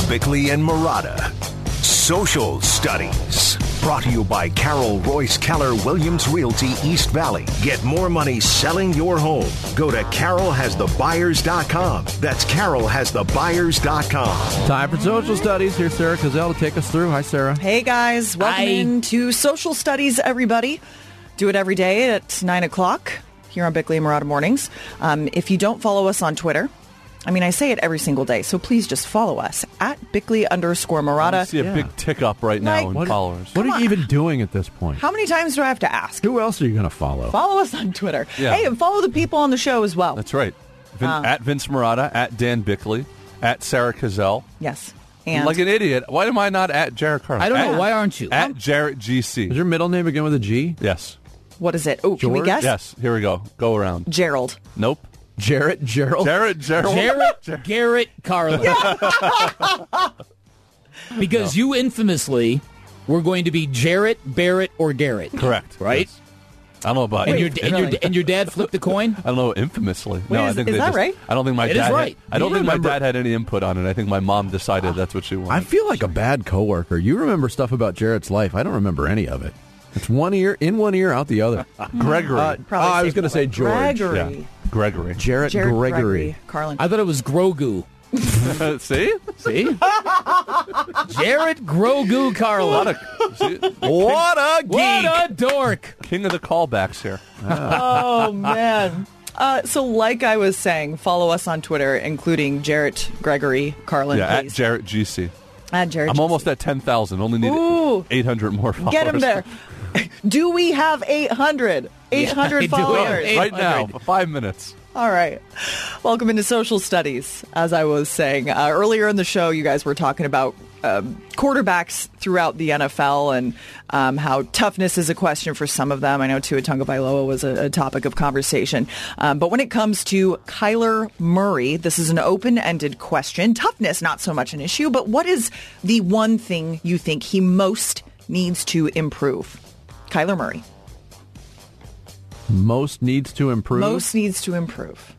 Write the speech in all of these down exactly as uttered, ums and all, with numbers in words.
Bickley and Marotta. Social Studies. Brought to you by Carol Royce Keller Williams Realty East Valley. Get more money selling your home. Go to carol has the buyers dot com. That's carol has the buyers dot com. Time for Social Studies. Here's Sarah Cazell to take us through. Hi, Sarah. Hey, guys. Welcome Hi. into Social Studies, everybody. Do it every day at nine o'clock here on Bickley and Marotta Mornings. Um, if you don't follow us on Twitter, I mean, I say it every single day, so please just follow us at Bickley underscore Marotta. I see a Yeah. big tick up right now Like- in What- followers. What Come are you on. even doing at this point? How many times do I have to ask? Who else are you going to follow? Follow us on Twitter. Yeah. Hey, and follow the people on the show as well. That's right. Vin- Um, at Vince Marotta, at Dan Bickley, at Sarah Cazell. Yes. And Like an idiot. Why am I not at Jarrett Carlin? I don't At- know. Why aren't you? At Jarrett G C. Is your middle name again with a G? Yes. what is it? Oh, can we George? guess? Yes. Here we go. Go around. Gerald. Nope. Jarrett Gerald? Jarrett, Gerald. Jarrett Garrett Carlin. Because you infamously were going to be Jarrett, Barrett, or Garrett. Correct. Right? Yes. I don't know about And, you. your, and, your, and your dad flipped the coin? I don't know, infamously. Wait, no, is- I think is they that just, right? I don't think my It is dad. right. Had, I don't You think my remember- dad had any input on it. I think my mom decided that's what she wanted. I feel like a bad coworker. You remember stuff about Jarrett's life. I don't remember any of it. It's one ear in one ear, out the other. Gregory. Uh, Probably oh, I was safe going to say George. Gregory. yeah. Gregory. Jarrett, Jared Gregory. Carlin. I thought it was Grogu. See? See? Jarrett Grogu A Carlin. lot of see? What a geek! What a dork. King of the callbacks here. Oh, man. Uh, so like I was saying, follow us on Twitter, including Jarrett Gregory Carlin, Yeah, at please. Jarrett G C. At Jarrett. I'm almost at ten thousand. Only need Ooh. eight hundred more followers. Get him there. Do we have eight hundred? eight hundred I do. followers. Eight- Right now, 800. for five minutes. All right. Welcome into Social Studies. As I was saying, uh, earlier in the show, you guys were talking about um, quarterbacks throughout the N F L and um, how toughness is a question for some of them. I know Tua Tagovailoa was a, a topic of conversation. Um, but when it comes to Kyler Murray, this is an open-ended question. Toughness, not so much an issue, but what is the one thing you think he most needs to improve? Kyler Murray. Most needs to improve. Most needs to improve.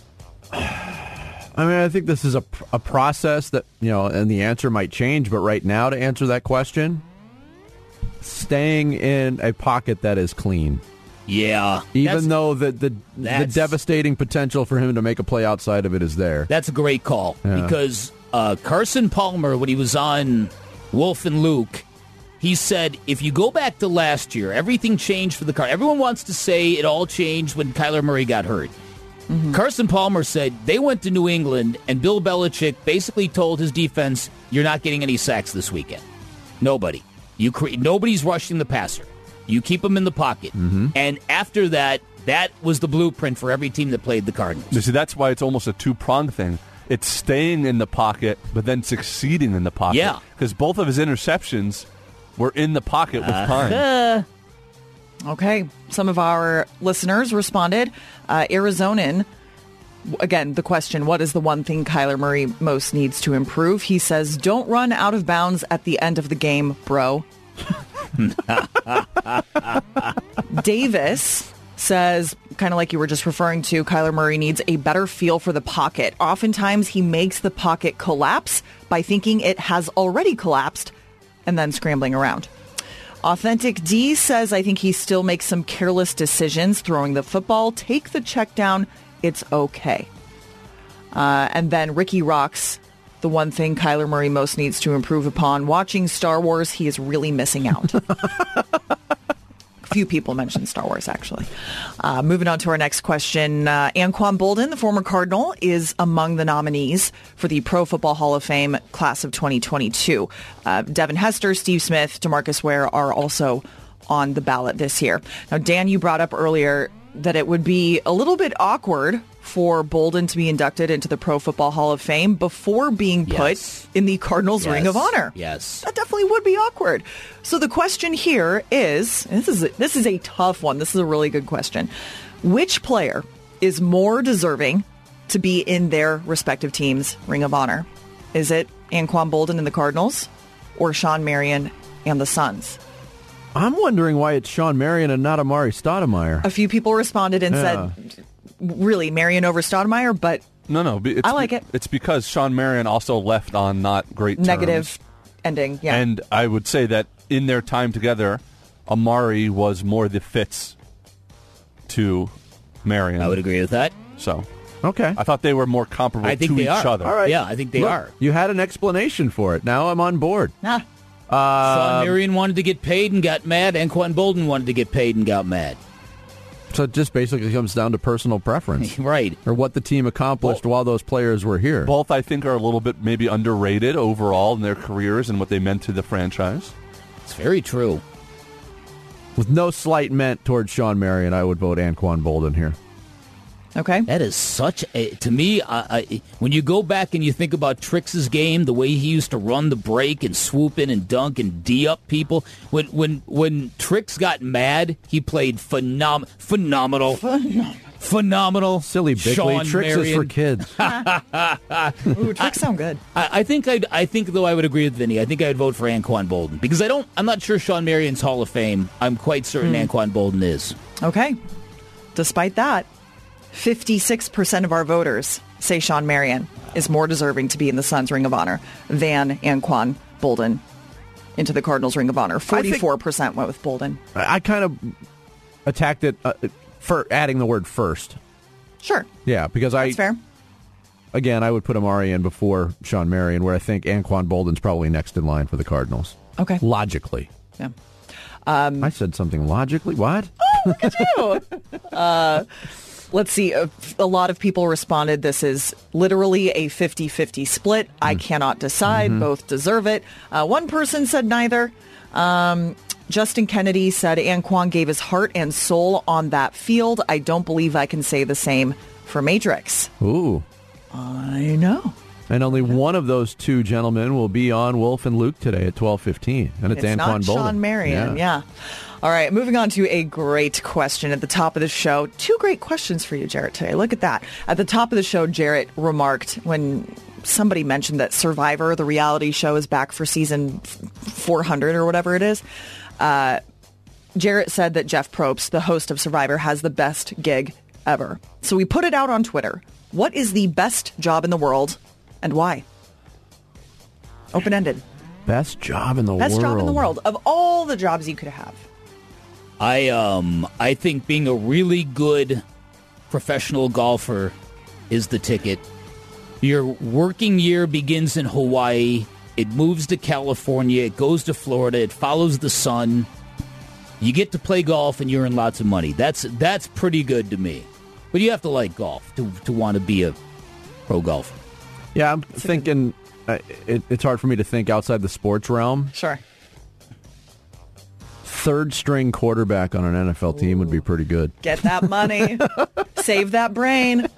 I mean, I think this is a, a process that, you know, and the answer might change, but right now to answer that question, staying in a pocket that is clean. Yeah. Even That's- though the, the, the that's- devastating potential for him to make a play outside of it is there. That's a great call Yeah. because uh, Carson Palmer, when he was on Wolf and Luke, he said, if you go back to last year, everything changed for the car. Everyone wants to say it all changed when Kyler Murray got hurt. Mm-hmm. Carson Palmer said they went to New England and Bill Belichick basically told his defense, you're not getting any sacks this weekend. Nobody. You cre- Nobody's rushing the passer. You keep him in the pocket. Mm-hmm. And after that, that was the blueprint for every team that played the Cardinals. You see, that's why it's almost a two-pronged thing. It's staying in the pocket, but then succeeding in the pocket. Yeah. Because both of his interceptions were in the pocket with Uh, time. Okay, some of our listeners responded. Uh, Arizonan, again, the question, what is the one thing Kyler Murray most needs to improve? He says, don't run out of bounds at the end of the game, bro. Davis says, kind of like you were just referring to, Kyler Murray needs a better feel for the pocket. Oftentimes, he makes the pocket collapse by thinking it has already collapsed and then scrambling around. Authentic D says, I think he still makes some careless decisions throwing the football. Take the check down. It's okay. Uh, and then Ricky rocks, the one thing Kyler Murray most needs to improve upon. Watching Star Wars, he is really missing out. A few people mentioned Star Wars, actually. Uh, moving on to our next question. Uh, Anquan Boldin, the former Cardinal, is among the nominees for the Pro Football Hall of Fame class of twenty twenty-two. Uh, Devin Hester, Steve Smith, DeMarcus Ware are also on the ballot this year. Now, Dan, you brought up earlier that it would be a little bit awkward for Boldin to be inducted into the Pro Football Hall of Fame before being put Yes. in the Cardinals Yes. Ring of Honor. Yes. That definitely would be awkward. So the question here is, and this is a, this is a tough one. This is a really good question. Which player is more deserving to be in their respective teams' Ring of Honor? Is it Anquan Boldin and the Cardinals or Sean Marion and the Suns? I'm wondering why it's Sean Marion and not Amari Stoudemire. A few people responded and Yeah. said, really, Marion over Stoudemire, but No, no. be- It's I like be- it. It's because Sean Marion also left on not great terms. Negative ending. Yeah. And I would say that in their time together, Amari was more the Fitz to Marion. I would agree with that. So Okay. I thought they were more comparable I think to they each are. other. All right. Yeah, I think they Look, are. You had an explanation for it. Now I'm on board. Ah, Sean Marion wanted to get paid and got mad. Anquan Bolden wanted to get paid and got mad. So it just basically comes down to personal preference. Right. Or what the team accomplished Well, while those players were here. Both, I think, are a little bit maybe underrated overall in their careers and what they meant to the franchise. It's very true. With no slight meant towards Sean Marion, I would vote Anquan Bolden here. okay. That is such a, to me, uh, I, when you go back and you think about Trix' game, the way he used to run the break and swoop in and dunk and D up people, when when when Trix got mad, he played phenom- phenomenal. Phenomenal. Silly Bickley. Sean Tricks is Marion. for kids. Ooh, tricks sound good. I, I think I'd, I think though I would agree with Vinny. I think I'd vote for Anquan Bolden because I don't. I'm not sure Sean Marion's Hall of Fame. I'm quite certain Anquan Bolden is. Okay. Despite that, fifty-six percent of our voters say Sean Marion is more deserving to be in the Suns Ring of Honor than Anquan Bolden into the Cardinals Ring of Honor. forty-four percent went with Bolden. I, I kind of attacked it uh, for adding the word first. Sure. Yeah, because I... That's fair. Again, I would put Amari in before Sean Marion, where I think Anquan Bolden's probably next in line for the Cardinals. Okay. Logically. Yeah. I said something logically? What? Look at you. uh, let's see. A, a lot of people responded this is literally a fifty-fifty split. I cannot decide. Mm-hmm. Both deserve it. Uh, one person said neither. Um, Justin Kennedy said Anquan gave his heart and soul on that field. I don't believe I can say the same for Matrix. Ooh. I know. And only one of those two gentlemen will be on Wolf and Luke today at twelve fifteen. And it's, It's Anquan not Bolden. Sean Marion. Yeah. All right. Moving on to a great question at the top of the show. Two great questions for you, Jarrett, today. Look at that. At the top of the show, Jarrett remarked when somebody mentioned that Survivor, the reality show, is back for season four hundred or whatever it is. Uh, Jarrett said that Jeff Probst, the host of Survivor, has the best gig ever. So we put it out on Twitter. What is the best job in the world and why? Open-ended. Best job in the Best world. job in the world of all the jobs you could have. I um I think being a really good professional golfer is the ticket. Your working year begins in Hawaii. It moves to California. It goes to Florida. It follows the sun. You get to play golf and you're in lots of money. That's that's pretty good to me. But you have to like golf to to want to be a pro golfer. Yeah, I'm thinking uh, it, it's hard for me to think outside the sports realm. Sure. Third string quarterback on an N F L team would be pretty good. Get that money. Save that brain.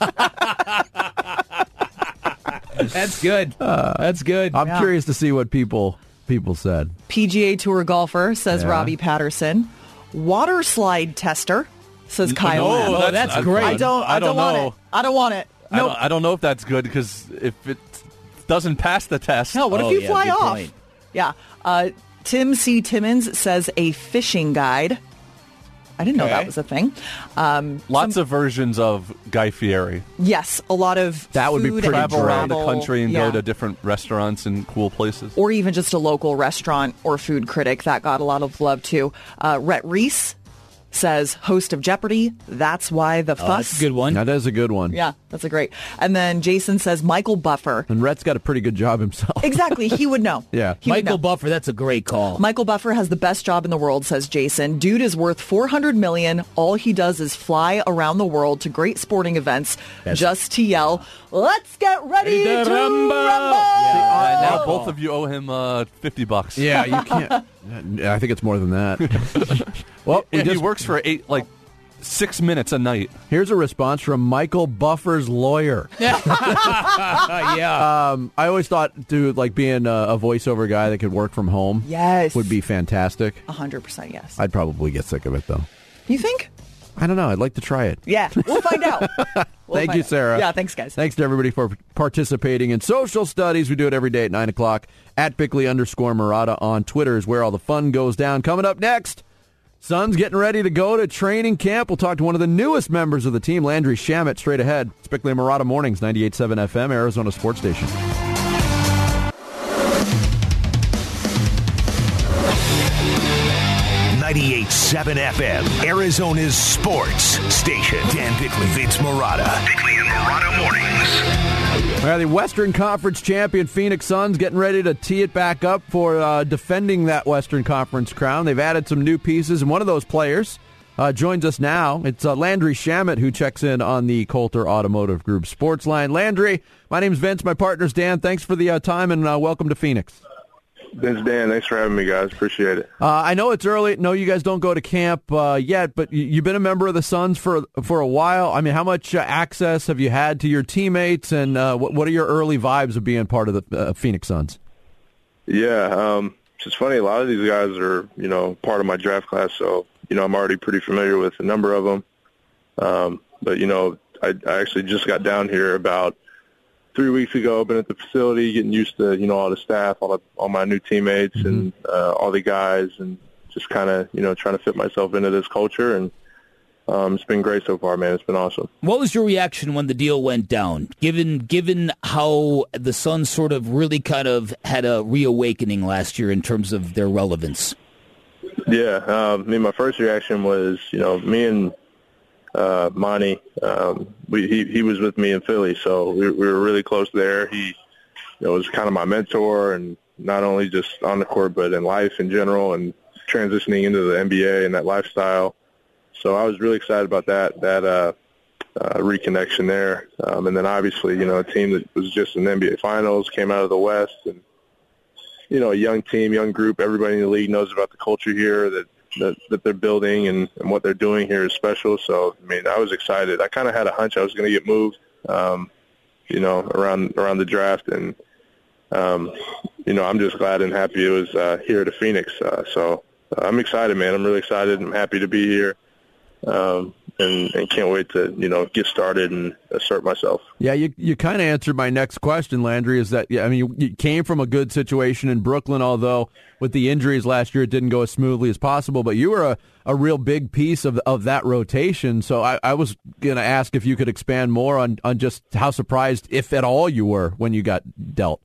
That's good. That's good. I'm Yeah. curious to see what people people said. P G A Tour golfer, says Yeah. Robbie Patterson. Water slide tester, says Kyle. no, Lamb. Oh, that's great. I don't. I, I don't, don't want know. it. I don't want it. I, Nope. don't, I don't know if that's good because if it doesn't pass the test, No. What Oh, if you yeah, fly good off? point. Yeah. Uh, Tim C. Timmons says a fishing guide. I didn't know Okay. that was a thing. Um, lots of versions of Guy Fieri. yes, a lot of That would be food pretty and Travel around the travel. country and Yeah. go to different restaurants and cool places. or even just a local restaurant or food critic. That got a lot of love, too. Uh, Rhett Reese says, host of Jeopardy! That's why the Oh, fuss. that's a good one. That is a good one. Yeah, that's a great. And then Jason says, Michael Buffer. And Rhett's got a pretty good job himself. Exactly, he would know. Yeah. He would Michael know. Buffer, that's a great call. Michael Buffer has the best job in the world, says Jason. Dude is worth four hundred million dollars. All he does is fly around the world to great sporting events That's- just to yell, let's get ready Ready to to rumble! rumble! Uh, now Oh. both of you owe him uh, fifty bucks. Yeah, you can't. Yeah, I think it's more than that. Well, we And he just- works for eight, like six minutes a night. here's a response from Michael Buffer's lawyer. Uh, yeah. Um, I always thought, dude, like being a, a voiceover guy that could work from home Yes. would be fantastic. one hundred percent yes. I'd probably get sick of it, though. You think? I don't know. I'd like to try it. Yeah, we'll find out. We'll Thank find you, out. Sarah. Yeah, thanks, guys. Thanks to everybody for participating in social studies. We do it every day at nine o'clock. At Bickley underscore Murata on Twitter is where all the fun goes down. Coming up next, Suns getting ready to go to training camp. We'll talk to one of the newest members of the team, Landry Shamet, straight ahead. It's Bickley and Marotta Mornings, ninety-eight point seven F M, Arizona Sports Station. ninety-eight point seven F M, Arizona's sports station. Dan Bickley, Vince Marotta. Bickley and Marotta Mornings. All right, the Western Conference champion Phoenix Suns getting ready to tee it back up for uh, defending that Western Conference crown. They've added some new pieces, and one of those players uh, joins us now. It's uh, Landry Shamet, who checks in on the Coulter Automotive Group Sports Line. Landry, my name's Vince. My partner's Dan. Thanks for the uh, time, and uh, welcome to Phoenix. Vince, Dan, thanks for having me, guys. Appreciate it. Uh, I know it's early. No, you guys don't go to camp uh, yet, but you, you've been a member of the Suns for for a while. I mean, how much uh, access have you had to your teammates, and uh, what, what are your early vibes of being part of the uh, Phoenix Suns? Yeah, um, it's just funny. A lot of these guys are, you know, part of my draft class, so, you know, I'm already pretty familiar with a number of them. Um, but, you know, I, I actually just got down here about three weeks ago. I've been at the facility getting used to, you know, all the staff, all the, all my new teammates, mm-hmm. and uh, all the guys, and just kind of, you know, trying to fit myself into this culture. And um, it's been great so far, man. It's been awesome. What was your reaction when the deal went down, given given how the Suns sort of really kind of had a reawakening last year in terms of their relevance? Yeah, um, I mean, my first reaction was, you know, me and Uh, Monty, um, we, he, he was with me in Philly, so we, we were really close there. He, you know, was kind of my mentor, and not only just on the court, but in life in general, and transitioning into the N B A and that lifestyle. So I was really excited about that, that uh, uh, reconnection there. Um, and then obviously, you know, a team that was just in the N B A Finals, came out of the West, and, you know, a young team, young group. Everybody in the league knows about the culture here, that That, that they're building, and, and what they're doing here is special. So, I mean, I was excited. I kind of had a hunch I was going to get moved, um, you know, around around the draft. And, um, you know, I'm just glad and happy it was uh, here to Phoenix. Uh, so uh, I'm excited, man. I'm really excited. I'm happy to be here. Um, and, and can't wait to, you know, get started and assert myself. Yeah, you you kind of answered my next question, Landry, is that, yeah, I mean, you, you came from a good situation in Brooklyn, although with the injuries last year it didn't go as smoothly as possible, but you were a, a real big piece of of that rotation. So I, I was going to ask if you could expand more on, on just how surprised, if at all, you were when you got dealt.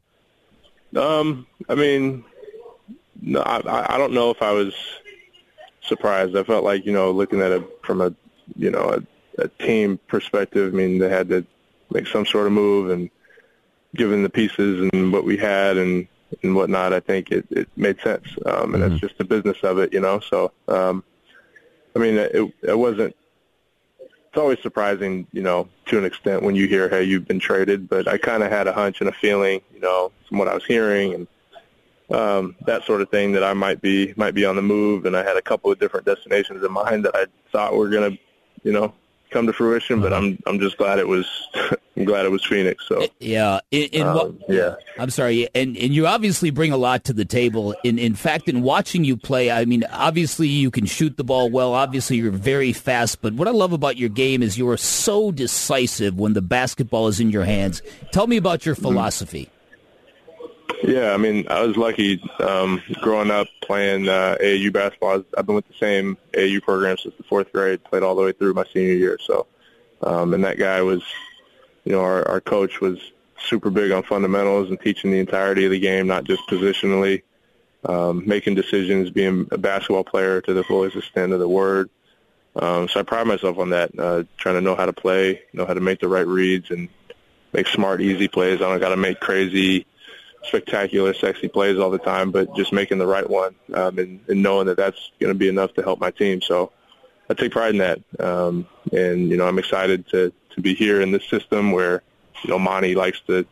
Um, I mean, no, I, I don't know if I was surprised. I felt like, you know, looking at it from a, you know, a, a team perspective, I mean, they had to make some sort of move, and given the pieces and what we had and, and whatnot, I think it, it made sense. Um, and mm-hmm. that's just the business of it, you know. So, um, I mean, it, it wasn't, it's always surprising, you know, to an extent when you hear, hey, you've been traded, but I kind of had a hunch and a feeling, you know, from what I was hearing and Um, that sort of thing, that I might be might be on the move, and I had a couple of different destinations in mind that I thought were going to, you know, come to fruition. But I'm I'm just glad it was I'm glad it was Phoenix. So yeah, in, in um, what, yeah. I'm sorry, and and you obviously bring a lot to the table. In in fact, in watching you play, I mean, obviously you can shoot the ball well. Obviously you're very fast. But what I love about your game is you are so decisive when the basketball is in your hands. Tell me about your philosophy. Yeah, I mean, I was lucky um, growing up playing uh, A A U basketball. I've been with the same A A U program since the fourth grade, played all the way through my senior year. So, um, and that guy was, you know, our, our coach was super big on fundamentals and teaching the entirety of the game, not just positionally, um, making decisions, being a basketball player to the fullest extent of the word. Um, so I pride myself on that, uh, trying to know how to play, know how to make the right reads and make smart, easy plays. I don't got to make crazy, spectacular, sexy plays all the time, but just making the right one, um, and, and knowing that that's going to be enough to help my team. So I take pride in that. Um, and, you know, I'm excited to, to be here in this system where, you know, Monty likes to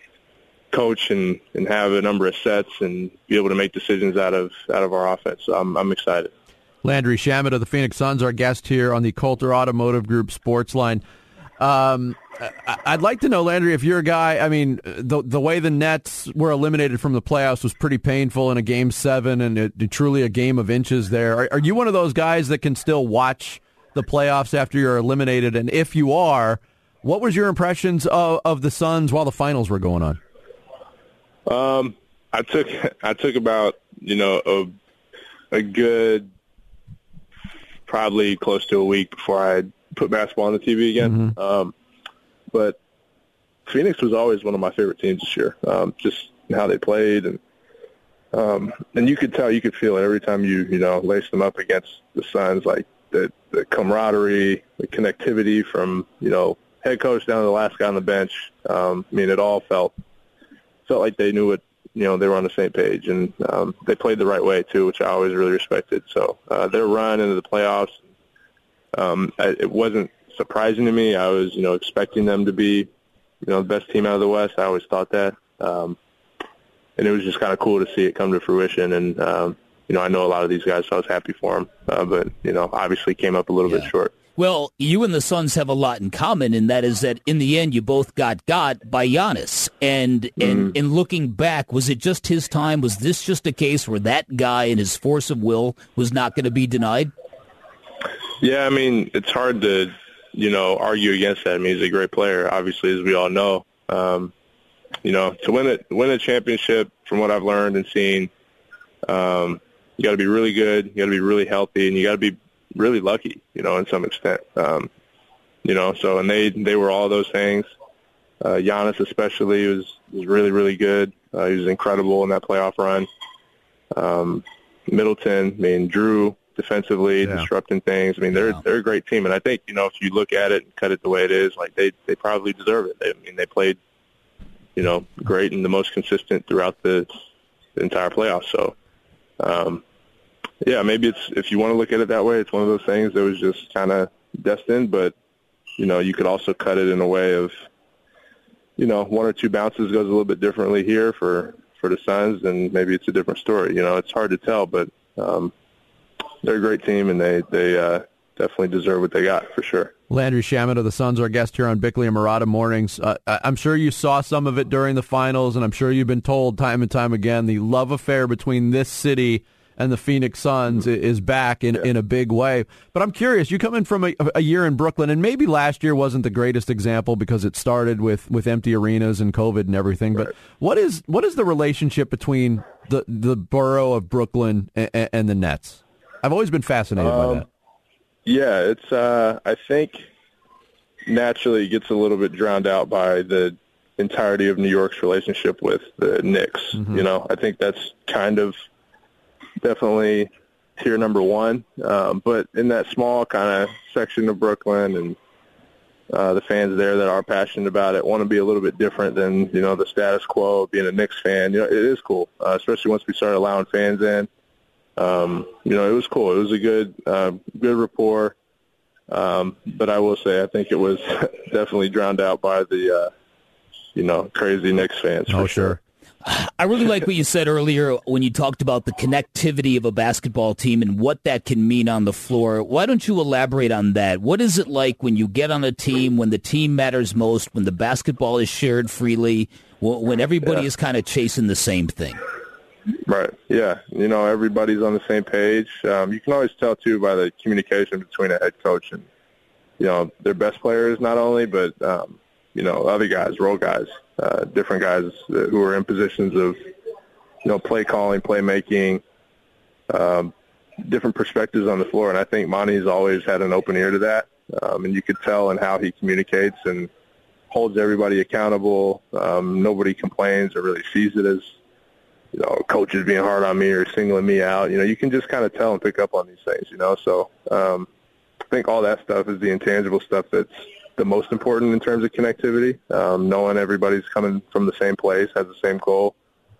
coach and, and have a number of sets and be able to make decisions out of out of our offense. So I'm, I'm excited. Landry Shamet of the Phoenix Suns, our guest here on the Coulter Automotive Group Sports Line. Um, I'd like to know, Landry, if you're a guy, I mean, the the way the Nets were eliminated from the playoffs was pretty painful in a game seven, and it, it, truly a game of inches there. Are, are you one of those guys that can still watch the playoffs after you're eliminated? And if you are, what was your impressions of, of the Suns while the finals were going on? Um, I took I took about, you know, a, a good probably close to a week before I put basketball on the T V again. Mm-hmm. Um, but Phoenix was always one of my favorite teams this year, um, just how they played. And um, and you could tell, you could feel it every time you, you know, lace them up against the Suns, like the, the camaraderie, the connectivity from, you know, head coach down to the last guy on the bench. Um, I mean, it all felt felt like they knew what, you know, they were on the same page, and um, they played the right way too, which I always really respected. So uh, their run into the playoffs, um, I, it wasn't surprising to me. I was, you know, expecting them to be, you know, the best team out of the West. I always thought that, um, and it was just kind of cool to see it come to fruition. And um, you know, I know a lot of these guys, so I was happy for them. Uh, but you know, obviously came up a little yeah. bit short. Well, you and the Suns have a lot in common, and that is that in the end you both got got by Giannis. And mm. and, and looking back, was it just his time? Was this just a case where that guy and his force of will was not going to be denied? Yeah, I mean, it's hard to, you know, argue against that. I mean, he's a great player, obviously, as we all know. Um, you know, to win it, win a championship, from what I've learned and seen, um, you got to be really good, you got to be really healthy, and you got to be really lucky, you know, in some extent. Um, you know, so, and they, they were all those things. Uh, Giannis especially was, was really, really good. Uh, he was incredible in that playoff run. Um, Middleton, I mean, Drew defensively, yeah. disrupting things. I mean, they're, yeah. they're a great team. And I think, you know, if you look at it and cut it the way it is, like they, they probably deserve it. They, I mean, they played, you know, great and the most consistent throughout the, the entire playoffs. So, um, yeah, maybe it's, if you want to look at it that way, it's one of those things that was just kind of destined, but, you know, you could also cut it in a way of, you know, one or two bounces goes a little bit differently here for, for the Suns, and maybe it's a different story. You know, it's hard to tell, but um, they're a great team, and they, they uh, definitely deserve what they got, for sure. Landry Shamet of the Suns, our guest here on Bickley and Marotta Mornings. Uh, I'm sure you saw some of it during the finals, and I'm sure you've been told time and time again the love affair between this city and the Phoenix Suns is back in, yeah. in a big way. But I'm curious, you come in from a, a year in Brooklyn, and maybe last year wasn't the greatest example because it started with, with empty arenas and COVID and everything. Right. But what is what is the relationship between the, the borough of Brooklyn and, and the Nets? I've always been fascinated um, by that. Yeah, it's. Uh, I think naturally it gets a little bit drowned out by the entirety of New York's relationship with the Knicks. Mm-hmm. You know, I think that's kind of definitely tier number one. Um, but in that small kind of section of Brooklyn, and uh, the fans there that are passionate about it want to be a little bit different than, you know, the status quo of being a Knicks fan. You know, it is cool, uh, especially once we started allowing fans in. Um, you know, it was cool. It was a good, uh, good rapport. Um, but I will say, I think it was definitely drowned out by the, uh, you know, crazy Knicks fans. Oh, for sure. sure. I really like what you said earlier when you talked about the connectivity of a basketball team and what that can mean on the floor. Why don't you elaborate on that? What is it like when you get on a team, when the team matters most, when the basketball is shared freely, when everybody yeah. is kind of chasing the same thing? Right. Yeah. You know, everybody's on the same page. Um, you can always tell, too, by the communication between a head coach and, you know, their best players not only, but, um, you know, other guys, role guys. Uh, different guys who are in positions of, you know, play calling, play making, um, different perspectives on the floor. And I think Monty's always had an open ear to that. Um, and you could tell in how he communicates and holds everybody accountable. Um, nobody complains or really sees it as, you know, coaches being hard on me or singling me out. You know, you can just kind of tell and pick up on these things, you know. So um, I think all that stuff is the intangible stuff that's the most important in terms of connectivity, um, knowing everybody's coming from the same place, has the same goal.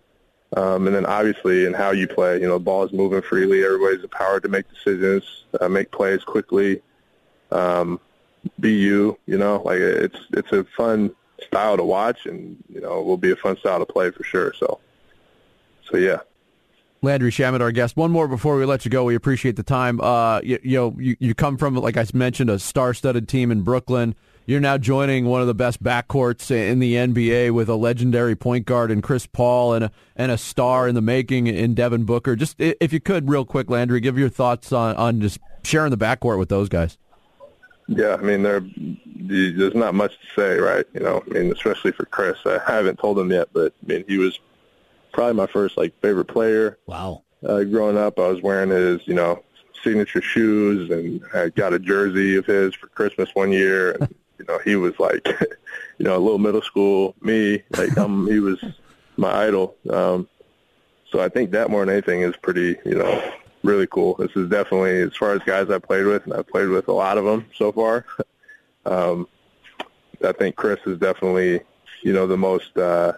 Um, and then obviously in how you play, you know, the ball is moving freely. Everybody's empowered to make decisions, uh, make plays quickly, um, be you, you know, like it's, it's a fun style to watch, and, you know, it will be a fun style to play for sure. So, so yeah. Landry Shamet, our guest. One more before we let you go. We appreciate the time. Uh, you, you know, you, you come from, like I mentioned, a star-studded team in Brooklyn. You're now joining one of the best backcourts in the N B A with a legendary point guard in Chris Paul and a, and a star in the making in Devin Booker. Just if you could, real quick, Landry, give your thoughts on, on just sharing the backcourt with those guys. Yeah, I mean, there's not much to say, right? You know, I mean, especially for Chris. I haven't told him yet, but I mean, he was probably my first like favorite player. Wow. Uh, growing up, I was wearing his, you know, signature shoes, and I got a jersey of his for Christmas one year. And, you know, he was like, you know, a little middle school me. Like, um, he was my idol. Um, so I think that more than anything is pretty, you know, really cool. This is definitely, as far as guys I played with, and I've played with a lot of them so far. Um, I think Chris is definitely, you know, the most, uh,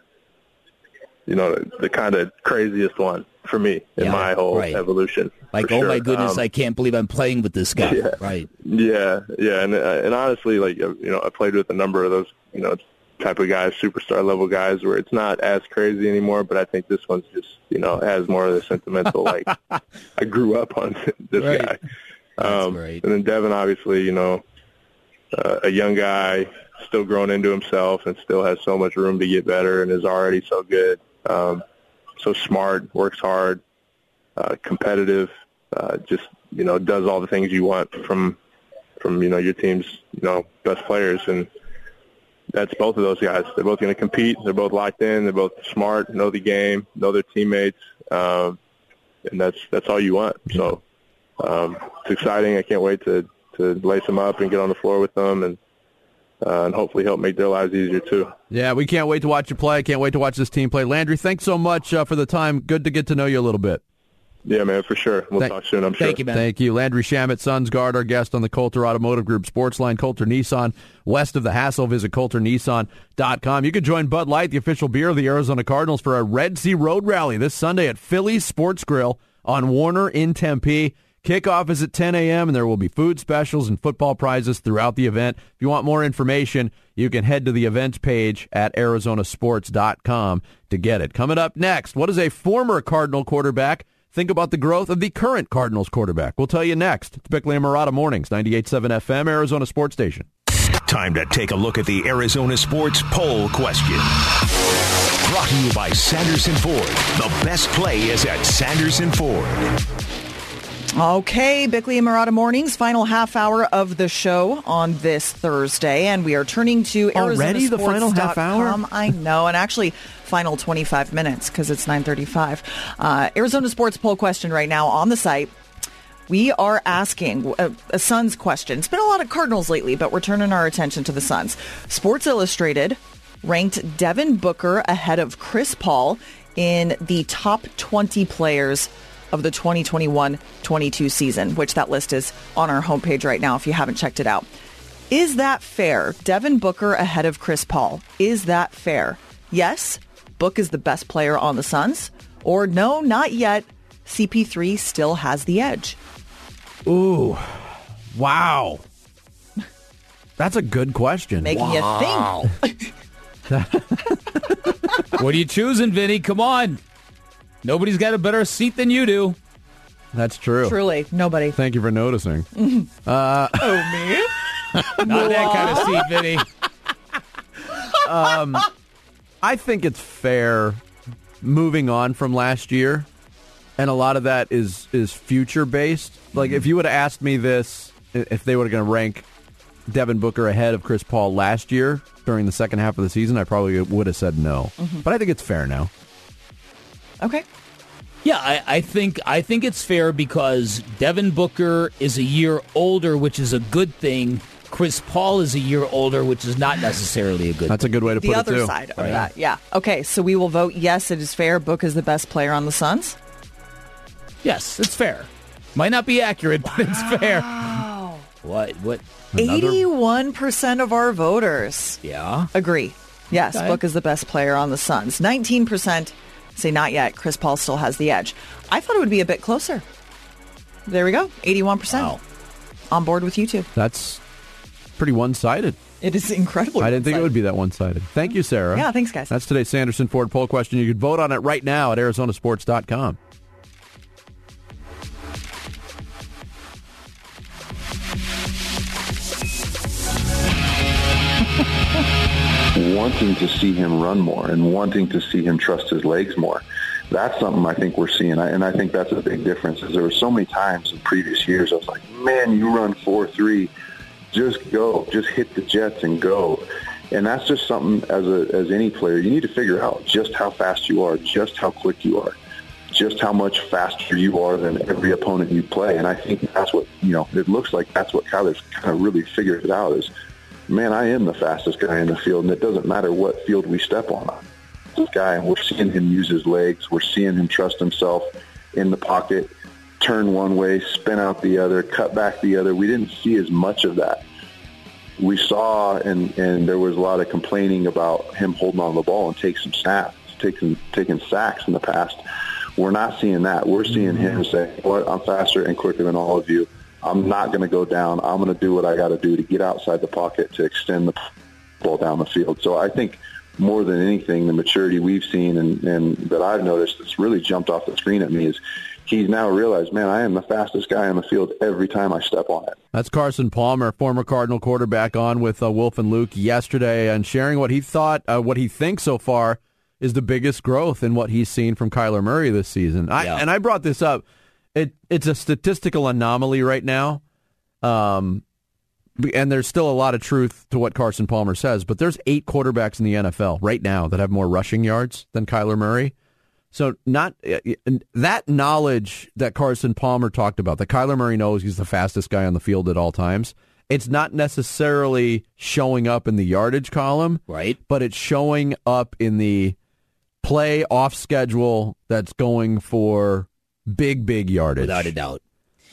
you know, the, the kind of craziest one for me in Yeah, my whole right. evolution. Like, for oh sure. my goodness, Um, I can't believe I'm playing with this guy. Yeah. Right. Yeah, yeah, and uh, and honestly, like, you know, I played with a number of those, you know, type of guys, superstar level guys, where it's not as crazy anymore. But I think this one's just, you know, has more of the sentimental, like, I grew up on this Right. guy. That's Um, right. And then Devin, obviously, you know, uh, a young guy, still growing into himself, and still has so much room to get better, and is already so good, um, so smart, works hard, uh, competitive, uh, just, you know, does all the things you want from, from, you know, your team's, you know, best players. And that's both of those guys. They're both going to compete. They're both locked in. They're both smart, know the game, know their teammates. Um, and that's, that's all you want. So, um, it's exciting. I can't wait to, to lace them up and get on the floor with them, and, uh, and hopefully help make their lives easier too. Yeah, we can't wait to watch you play. Can't wait to watch this team play. Landry, thanks so much uh, for the time. Good to get to know you a little bit. Yeah, man, for sure. We'll Thank- talk soon, I'm sure. Thank you, man. Thank you. Landry Shamet, Suns guard, our guest on the Coulter Automotive Group Sports Line. Coulter Nissan, west of the hassle. Visit Coulter Nissan dot com. You can join Bud Light, the official beer of the Arizona Cardinals, for a Red Sea Road Rally this Sunday at Philly's Sports Grill on Warner in Tempe. Kickoff is at ten a.m., and there will be food specials and football prizes throughout the event. If you want more information, you can head to the events page at Arizona Sports dot com to get it. Coming up next, what does a former Cardinal quarterback think about the growth of the current Cardinals quarterback? We'll tell you next. It's Bickley and Murata Mornings, ninety-eight point seven F M, Arizona Sports Station. Time to take a look at the Arizona Sports Poll Question. Brought to you by Sanderson Ford. The best play is at Sanderson Ford. Okay, Bickley and Murata Mornings, final half hour of the show on this Thursday, and we are turning to Already the final half hour? Arizona Sports dot com. I know, and actually final twenty-five minutes because it's nine thirty-five. Uh, Arizona Sports poll question right now on the site. We are asking a, a Suns question. It's been a lot of Cardinals lately, but we're turning our attention to the Suns. Sports Illustrated ranked Devin Booker ahead of Chris Paul in the top twenty players of the twenty twenty-one twenty-two season, which that list is on our homepage right now if you haven't checked it out. Is that fair? Devin Booker ahead of Chris Paul. Is that fair? Yes, Book is the best player on the Suns. Or no, not yet. C P three still has the edge. Ooh, wow. That's a good question. Making Wow. you think. What are you choosing, Vinny? Come on. Nobody's got a better seat than you do. That's true. Truly, nobody. Thank you for noticing. Oh, me? Not that kind of seat, Vinny. I think it's fair moving on from last year, and a lot of that is is future based. Like, if you would have asked me this, if they were going to rank Devin Booker ahead of Chris Paul last year during the second half of the season, I probably would have said no. But I think it's fair now. Okay. Yeah, I, I think I think it's fair because Devin Booker is a year older, which is a good thing. Chris Paul is a year older, which is not necessarily a good That's a thing. good way to The put other it, too. side of that, yeah. Okay, so we will vote yes, it is fair. Book is the best player on the Suns. Yes, it's fair. Might not be accurate, but it's fair. What? What? eighty-one percent of our voters Yeah. agree. Yes, Okay. Book is the best player on the Suns. nineteen percent say not yet. Chris Paul still has the edge. I thought it would be a bit closer. There we go. eighty-one percent. Wow. On board with you two. That's pretty one-sided. It is incredible. I didn't think it would be that one-sided. Thank you, Sarah. Yeah, thanks, guys. That's today's Sanderson Ford poll question. You can vote on it right now at Arizona Sports dot com. Wanting to see him run more and wanting to see him trust his legs more. That's something I think we're seeing, and I think that's a big difference. Is there were so many times in previous years I was like, man, you run four three, just go, just hit the jets and go. And that's just something as a as any player, you need to figure out just how fast you are, just how quick you are, just how much faster you are than every opponent you play. And I think that's what, you know, it looks like that's what Kyler's kind of really figured it out is, man, I am the fastest guy in the field, and it doesn't matter what field we step on. This guy, and we're seeing him use his legs. We're seeing him trust himself in the pocket, turn one way, spin out the other, cut back the other. We didn't see as much of that. We saw, and, and there was a lot of complaining about him holding on to the ball and take some snaps, taking taking sacks in the past. We're not seeing that. We're seeing him say, "What? I'm faster and quicker than all of you. I'm not going to go down. I'm going to do what I got to do to get outside the pocket to extend the ball down the field." So I think more than anything, the maturity we've seen and, and that I've noticed that's really jumped off the screen at me is he's now realized, man, I am the fastest guy on the field every time I step on it. That's Carson Palmer, former Cardinal quarterback, on with uh, Wolf and Luke yesterday and sharing what he thought, uh, what he thinks so far is the biggest growth in what he's seen from Kyler Murray this season. I, yeah. And I brought this up. It, it's a statistical anomaly right now, um, and there's still a lot of truth to what Carson Palmer says, but there's eight quarterbacks in the N F L right now that have more rushing yards than Kyler Murray. So not that knowledge that Carson Palmer talked about, that Kyler Murray knows he's the fastest guy on the field at all times, it's not necessarily showing up in the yardage column, right? But it's showing up in the play off schedule that's going for big, big yardage. Without a doubt.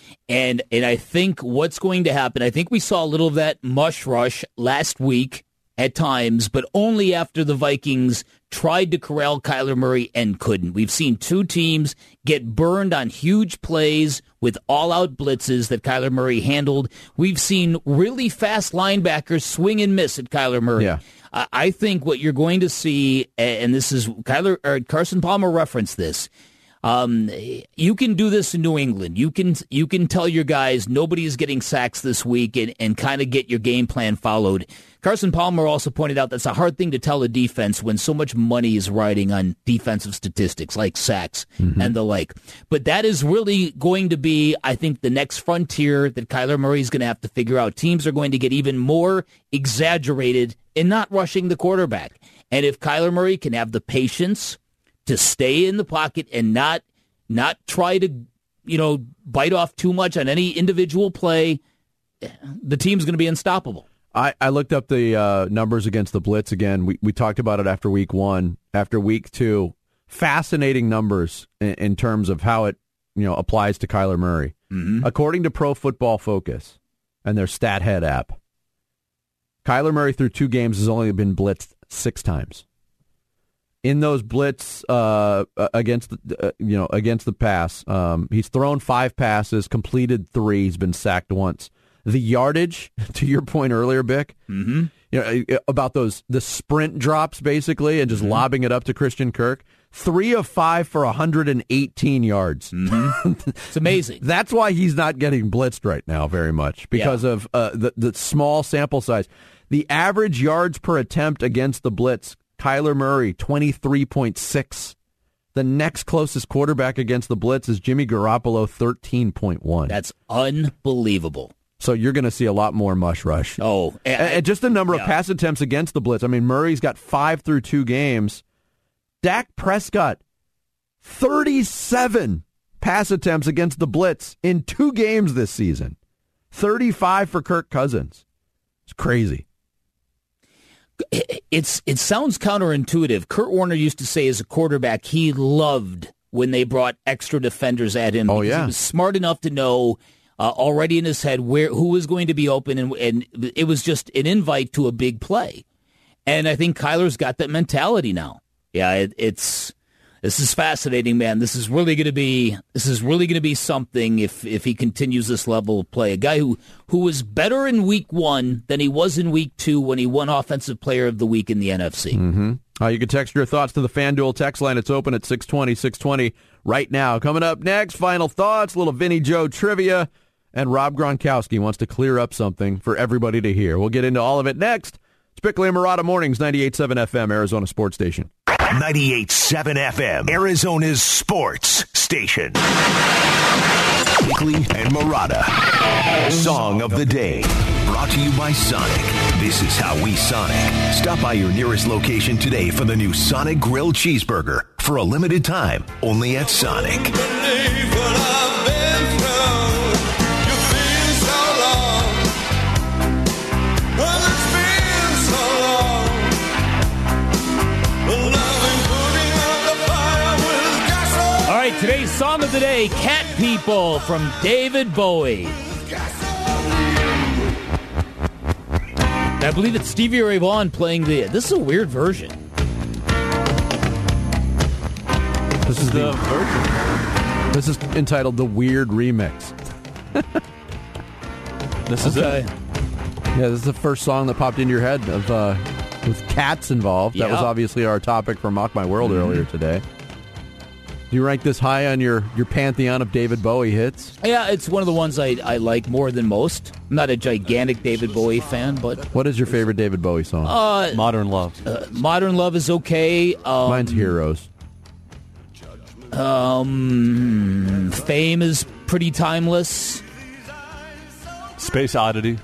And and I think what's going to happen, I think we saw a little of that mush rush last week at times, but only after the Vikings tried to corral Kyler Murray and couldn't. We've seen two teams get burned on huge plays with all-out blitzes that Kyler Murray handled. We've seen really fast linebackers swing and miss at Kyler Murray. Yeah. I think what you're going to see, and this is Kyler or Carson Palmer referenced this. Um, you can do this in New England. You can you can tell your guys nobody is getting sacks this week and, and kind of get your game plan followed. Carson Palmer also pointed out that's a hard thing to tell a defense when so much money is riding on defensive statistics like sacks mm-hmm. and the like. But that is really going to be, I think, the next frontier that Kyler Murray is going to have to figure out. Teams are going to get even more exaggerated in not rushing the quarterback. And if Kyler Murray can have the patience to stay in the pocket and not not try to, you know, bite off too much on any individual play, the team's going to be unstoppable. I, I looked up the uh, numbers against the blitz again. We we talked about it after week one. After week two, fascinating numbers in, in terms of how it you know applies to Kyler Murray. Mm-hmm. According to Pro Football Focus and their StatHead app, Kyler Murray through two games has only been blitzed six times. In those blitz uh, against the, uh, you know against the pass, um, he's thrown five passes, completed three. He's been sacked once. The yardage, to your point earlier, Bick, mm-hmm. you know about those the sprint drops basically, and just mm-hmm. lobbing it up to Christian Kirk. Three of five for one hundred eighteen yards. Mm-hmm. It's amazing. That's why he's not getting blitzed right now very much because yeah. of uh, the the small sample size. The average yards per attempt against the blitz, Kyler Murray, twenty-three point six. The next closest quarterback against the blitz is Jimmy Garoppolo, thirteen point one. That's unbelievable. So you're going to see a lot more mush rush. Oh. And, and just the number yeah. of pass attempts against the blitz. I mean, Murray's got five through two games. Dak Prescott, thirty-seven pass attempts against the blitz in two games this season. thirty-five for Kirk Cousins. It's crazy. It's It sounds counterintuitive. Kurt Warner used to say as a quarterback he loved when they brought extra defenders at him. Oh, because yeah. He was smart enough to know uh, already in his head where who was going to be open, and, and it was just an invite to a big play. And I think Kyler's got that mentality now. Yeah, it, it's this is fascinating, man. This is really going to be this is really going to be something if if he continues this level of play. A guy who who was better in week one than he was in week two when he won Offensive Player of the Week in the N F C. Mm-hmm. Uh, you can text your thoughts to the FanDuel text line. It's open at six twenty, six twenty right now. Coming up next, final thoughts, a little Vinny Joe trivia, and Rob Gronkowski wants to clear up something for everybody to hear. We'll get into all of it next. It's Bickley and Marotta Mornings, ninety-eight point seven F M, Arizona Sports Station. ninety-eight point seven F M, Arizona's sports station. Bickley and Marotta. Song of the day. Brought to you by Sonic. This is how we Sonic. Stop by your nearest location today for the new Sonic Grilled Cheeseburger for a limited time, only at Sonic. All right, today's song of the day, Cat People from David Bowie. I believe it's Stevie Ray Vaughan playing the... This is a weird version. This is the version. This is entitled The Weird Remix. This is Okay. it. Yeah, this is the first song that popped into your head of uh, with cats involved. That was Yeah. obviously our topic for Mock My World earlier today. Do you rank this high on your, your pantheon of David Bowie hits? Yeah, it's one of the ones I, I like more than most. I'm not a gigantic David Bowie fan, but What is your favorite David Bowie song? uh, Modern Love. uh, Modern Love is okay. Um, Mine's Heroes. um, Fame is pretty timeless. Space Oddity.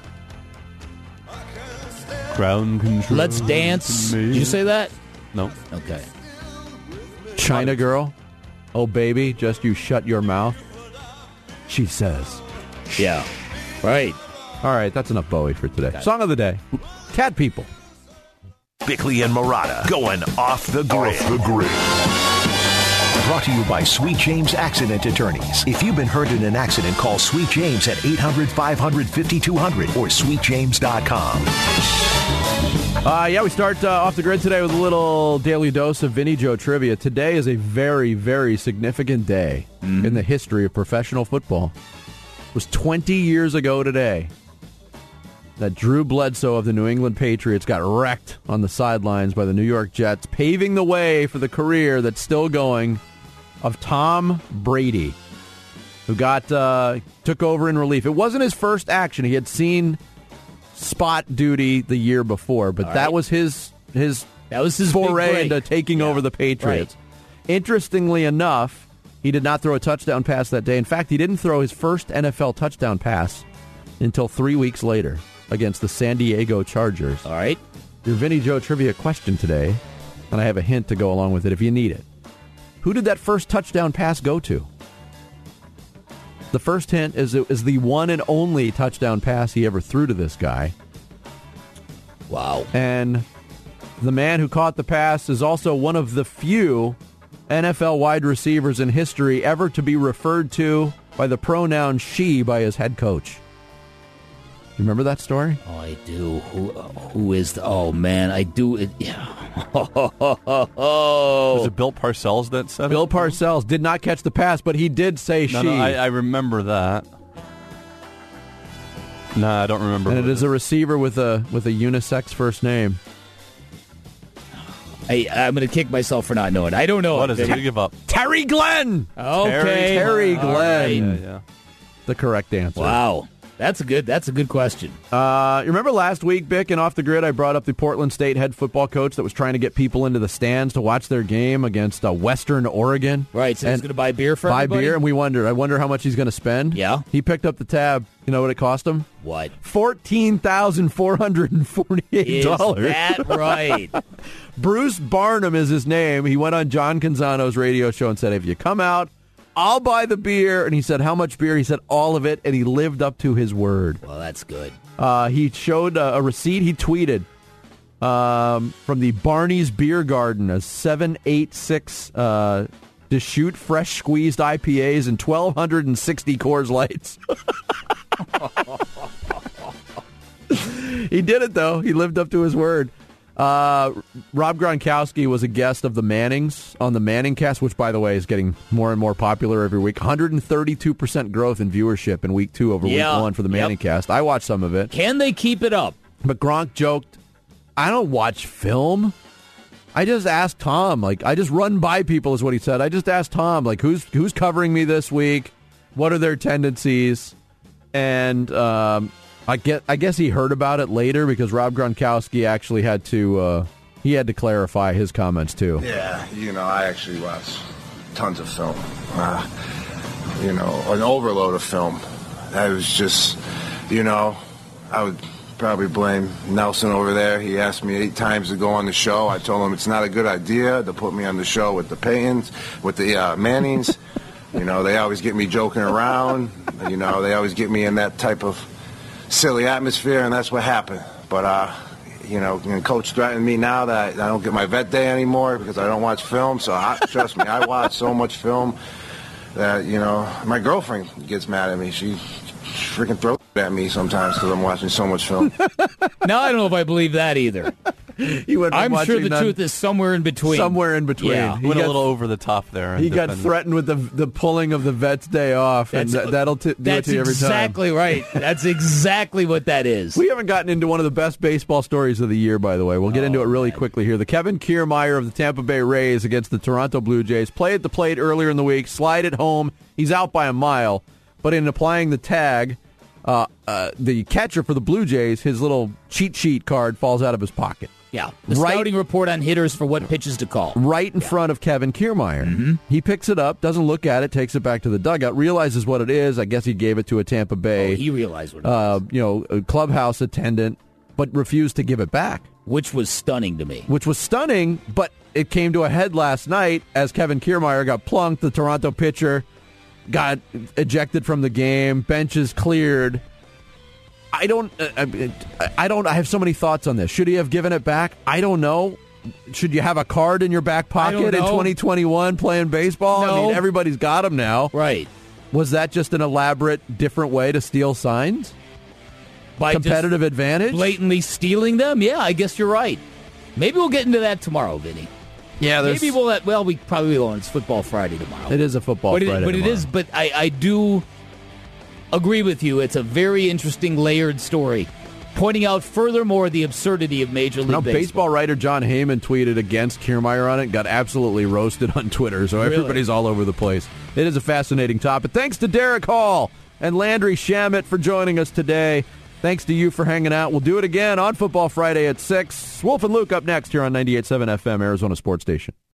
Ground Control. Let's Dance. Did you say that? No. Okay. China Girl. Oh, baby, just you shut your mouth. She says. Yeah. Right. All right, that's enough Bowie for today. Song of the day. Cat People. Bickley and Murata going off the grid. Off the grid. Brought to you by Sweet James Accident Attorneys. If you've been hurt in an accident, call Sweet James at eight hundred, five hundred, fifty-two hundred or sweet james dot com. Uh, yeah, we start uh, off the grid today with a little daily dose of Vinny Joe trivia. Today is a very, very significant day mm-hmm. in the history of professional football. It was twenty years ago today that Drew Bledsoe of the New England Patriots got wrecked on the sidelines by the New York Jets, paving the way for the career that's still going of Tom Brady, who got uh, took over in relief. It wasn't his first action. He had seen spot duty the year before, but All that right. was his his That was his foray big break. into taking Yeah. over the Patriots. Interestingly enough, he did not throw a touchdown pass that day. In fact, he didn't throw his first N F L touchdown pass until three weeks later against the San Diego Chargers. All right. Your Vinny Joe trivia question today, and I have a hint to go along with it if you need it. Who did that first touchdown pass go to? The first hint is it is the one and only touchdown pass he ever threw to this guy. Wow. And the man who caught the pass is also one of the few N F L wide receivers in history ever to be referred to by the pronoun she by his head coach. You remember that story? Oh, I do. Who uh, who is the... Oh, man, I do. It. Yeah. Was it Bill Parcells that said Bill it? Parcells did not catch the pass, but he did say No, she. no, I, I remember that. No, I don't remember. and it what is a receiver with a with a unisex first name. I, I'm going to kick myself for not knowing. I don't know. What is it? You give up. Terry Glenn! Okay. Terry All Glenn. right. Yeah, yeah. The correct answer. Wow. That's a good. That's a good question. Uh, you remember last week, Bick, and Off the Grid, I brought up the Portland State head football coach that was trying to get people into the stands to watch their game against uh, Western Oregon. Right. So he's And going to buy beer for buy everybody? beer, and we wonder. I wonder how much he's going to spend. Yeah. He picked up the tab. You know what it cost him? What? Fourteen thousand four hundred and forty-eight Is dollars. that right? Bruce Barnum is his name. He went on John Canzano's radio show and said, "If you come out, I'll buy the beer." And he said, "How much beer?" He said, "All of it." And he lived up to his word. Well, that's good. Uh, he showed a, a receipt he tweeted um, from the Barney's Beer Garden, a seven eighty-six uh, Deschutes fresh squeezed I P As and twelve sixty Coors Lights. He did it, though. He lived up to his word. Uh, Rob Gronkowski was a guest of the Mannings on the Manning Cast, which, by the way, is getting more and more popular every week. one hundred thirty-two percent growth in viewership in week two over Yeah. week one for the Yep. Manning Cast. I watched some of it. Can they keep it up? But Gronk joked, "I don't watch film. I just ask Tom. Like, I just run by people," is what he said. I just asked Tom, like, who's who's covering me this week? What are their tendencies? And um, I get, I guess he heard about it later because Rob Gronkowski actually had to uh, he had to clarify his comments too. Yeah, you know, I actually watch tons of film. Uh, you know, an overload of film. I was just, you know, I would probably blame Nelson over there. He asked me eight times to go on the show. I told him it's not a good idea to put me on the show with the Paytons, with the uh, Mannings. You know, they always get me joking around. You know, they always get me in that type of silly atmosphere, and that's what happened. But, uh, you know, and Coach threatened me now that I don't get my vet day anymore because I don't watch film. So, I, trust me, I watch so much film that, you know, my girlfriend gets mad at me. She freaking throws at me sometimes because I'm watching so much film. Now, I don't know if I believe that either. He went I'm sure the none, truth is somewhere in between. Somewhere in between. Yeah. He Went got, a little over the top there. He got threatened with the the pulling of the vet's day off, and That's- that, that'll t- do it That's to you every time. exactly right. That's exactly what that is. We haven't gotten into one of the best baseball stories of the year, by the way. We'll get Oh, into it really man. quickly here. The Kevin Kiermaier of the Tampa Bay Rays against the Toronto Blue Jays. Play at the plate earlier in the week, slide it home. He's out by a mile, but in applying the tag, uh, uh, the catcher for the Blue Jays, his little cheat sheet card falls out of his pocket. Yeah. The Right- scouting report on hitters for what pitches to call. Right in front of Kevin Kiermaier. Mm-hmm. He picks it up, doesn't look at it, takes it back to the dugout, realizes what it is. I guess he gave it to a Tampa Bay Oh, he realized what it uh, was. you know, a clubhouse attendant, but refused to give it back, Which was stunning to me. which was stunning, but it came to a head last night as Kevin Kiermaier got plunked. The Toronto pitcher got ejected from the game. Benches cleared. I don't. Uh, I, I don't. I have so many thoughts on this. Should he have given it back? I don't know. Should you have a card in your back I don't pocket in know. twenty twenty-one playing baseball? I No. mean, everybody's got them now. Right. Was that just an elaborate, different way to steal signs? By just Competitive advantage? blatantly stealing them? Yeah, I guess you're right. Maybe we'll get into that tomorrow, Vinny. Yeah, there's. Maybe we'll let, well, we probably won't. It's Football Friday tomorrow. It is a football but it, Friday but it tomorrow. is, but I, I do agree with you. It's a very interesting layered story, pointing out furthermore the absurdity of Major League Now, Baseball. baseball writer John Heyman tweeted against Kiermaier on it, got absolutely roasted on Twitter, so Really? everybody's all over the place. It is a fascinating topic. Thanks to Derek Hall and Landry Shamet for joining us today. Thanks to you for hanging out. We'll do it again on Football Friday at six. Wolf and Luke up next here on ninety-eight point seven F M, Arizona Sports Station.